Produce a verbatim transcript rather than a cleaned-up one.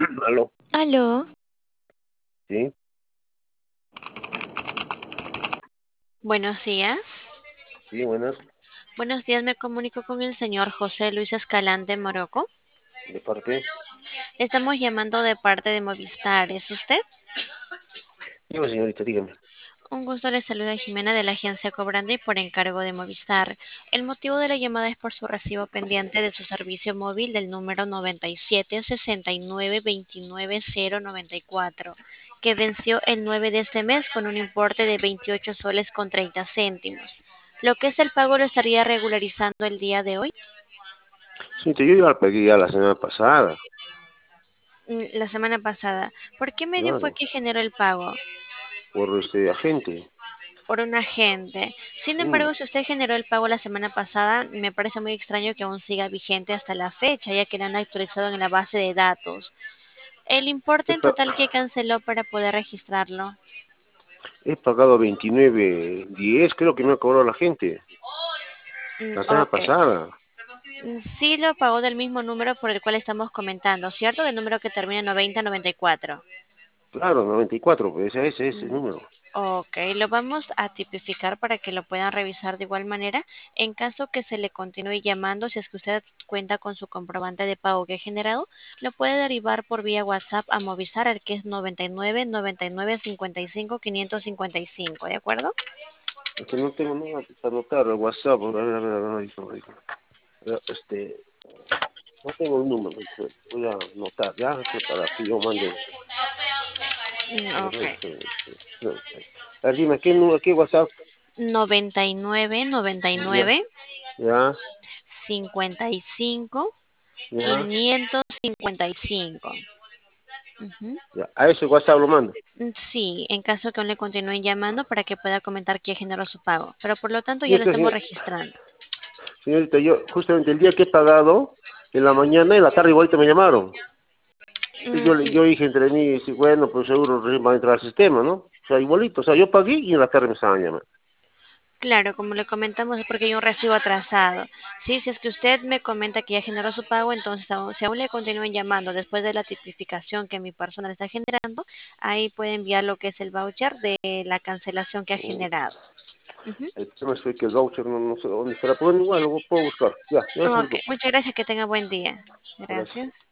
Aló, Aló, sí, buenos días. sí, buenas, Buenos días, me comunico con el señor José Luis Escalante Morocco. de parte. Estamos llamando de parte de Movistar. ¿Es usted? Dígame, señorita, dígame. Un gusto, le saluda Jimena de la agencia Cobrande y por encargo de Movistar. El motivo de la llamada es por su recibo pendiente de su servicio móvil del número noventa y siete sesenta y nueve veintinueve cero noventa y cuatro, que venció el nueve de este mes con un importe de veintiocho soles con treinta céntimos. Lo que es el pago lo estaría regularizando el día de hoy. Señorita, yo ya la pagué ya la semana pasada, Mm, La semana pasada. ¿Por qué medio fue claro, que generó el pago? por este agente. Por un agente. Sin Mm, embargo, si usted generó el pago la semana pasada, me parece muy extraño que aún siga vigente hasta la fecha, ya que lo han actualizado en la base de datos. El importe he, en pa- total que canceló para poder registrarlo. he pagado veintinueve diez, creo que me ha cobrado la gente, Mm, la semana ok. pasada. Mm, Sí lo pagó del mismo número por el cual estamos comentando, ¿cierto? Del número que termina en noventa noventa y cuatro. Claro, noventa y cuatro, pues ese, ese, ese Mm, número. Ok, lo vamos a tipificar para que lo puedan revisar de igual manera. En caso que se le continúe llamando, si es que usted cuenta con su comprobante de pago que he generado, lo puede derivar por vía WhatsApp a Movistar, al que es noventa y nueve noventa y nueve cincuenta y cinco quinientos cincuenta y cinco, ¿de acuerdo? Es que no tengo nada para anotar el WhatsApp. A ver, a ver, a ver, a ver, a ver, a ver, este, no tengo el número, pues, voy a anotar, ya, para que yo mande. Mm, A Ok. ver, espera, espera, espera, espera. A ver, dime, ¿qué, número, qué WhatsApp? noventa y nueve noventa y Ya, nueve ya, cincuenta y cinco ya. quinientos cincuenta y cinco. Ujú. Ya, a ese WhatsApp lo mando. Mm, Sí, en caso que aún le continúen llamando para que pueda comentar quién generó su pago. Pero por lo tanto ya lo Señorita, estamos señor- registrando. señorita, yo justamente el día que he pagado, en la mañana y en la tarde igualito me llamaron. Entonces Mm, yo, le- sí, yo dije entre mí, sí, bueno, pues seguro recién va a entrar al sistema, ¿no? O sea, igualito, o sea, yo pagué y en la tarde me estaban llamando. claro, como le comentamos es porque hay un recibo atrasado. Sí, si es que usted me comenta que ya generó su pago, entonces aún- si aún le continúen llamando después de la tipificación que mi persona le está generando, ahí puede enviar lo que es el voucher de la cancelación que ha Mm, generado. Ujú. El tema es que el voucher no, no sé dónde estará, pero bueno, igual lo puedo buscar. Ya, ya se Ok, preocupe. muchas gracias, que tenga buen día. Gracias. Gracias.